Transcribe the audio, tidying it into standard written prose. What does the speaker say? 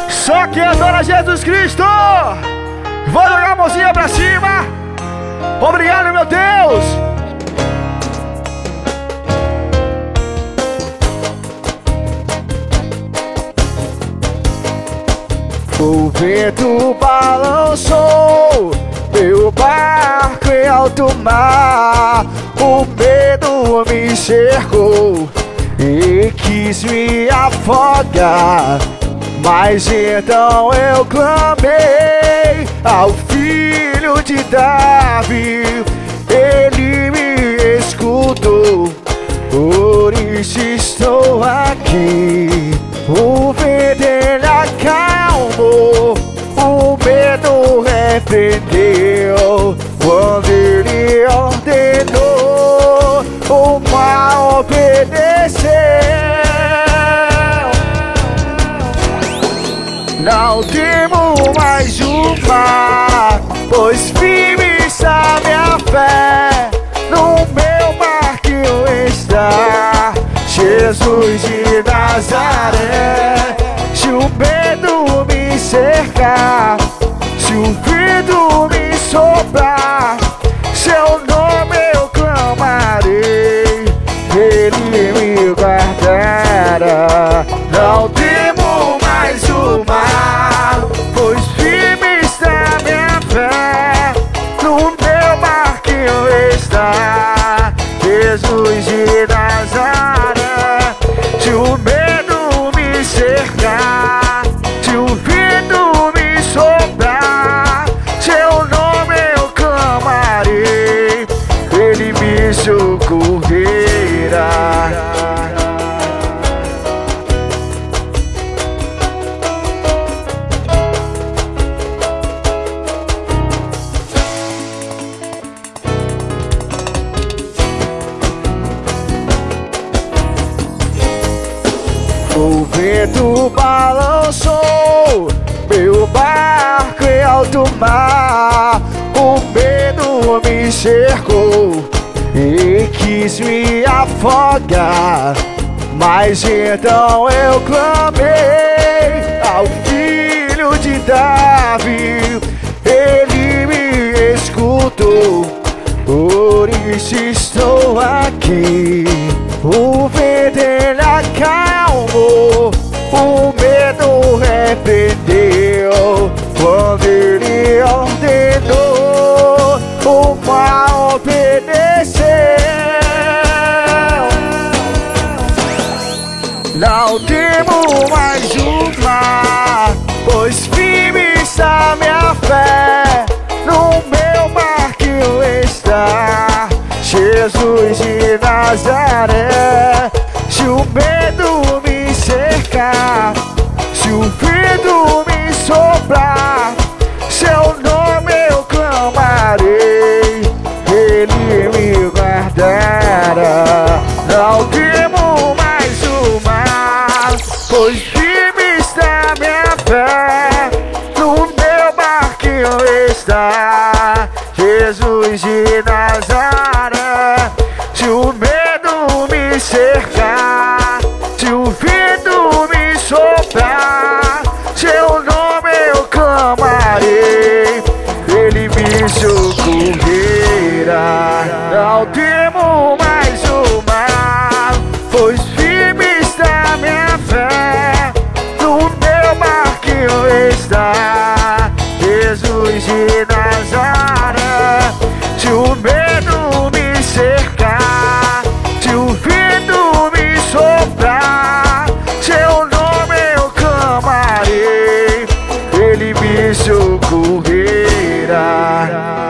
Só que adora Jesus Cristo. Vou jogar a mãozinha pra cima. Obrigado, meu Deus. O vento balançou meu barco em alto mar. O medo me cercou e quis me afogar. Mas então eu clamei ao Filho de Davi. Ele me escutou, por isso estou aqui. O vento ele acalmou, o medo repreendeu. Quando ele ordenou, o mar obedeceu. Não temo mais o mar, pois firme está minha fé. No meu barquinho está Jesus de Nazaré. Se o medo me cercar, se o vento me soprar, seu nome eu clamarei, ele me guardará. Não temo mais o mar, pois firme está minha fé. No meu barquinho está Jesus de Nazaré. Se o medo me cercar, se o vento me soprar, seu nome eu clamarei, ele me socorrerá. O vento balançou meu barco em alto mar. O medo me cercou e quis me afogar. Mas então eu clamei ao Filho de Davi. Ele me escutou, por isso estou aqui. O vento ele acalmou, o medo repreendeu. Quando ele ordenou, o mar obedeceu. Não temo mais o mar, pois firme está minha fé. No meu barquinho está Jesus de Nazaré. Se o medo me cercar, se o vento me soprar, seu nome eu clamarei, ele me guardará. Não temo mais o mar, pois firme está minha fé. No meu barquinho está Jesus de Nazaré. Se o medo me cercar, se o vento me soprar, seu nome eu clamarei, ele me socorrerá. Não temo mais o mar, pois firme está minha fé. No meu barquinho está Jesus de Nazaré. Se o medo me cercar, se o vento me soprar, seu nome eu clamarei, ele me socorrerá.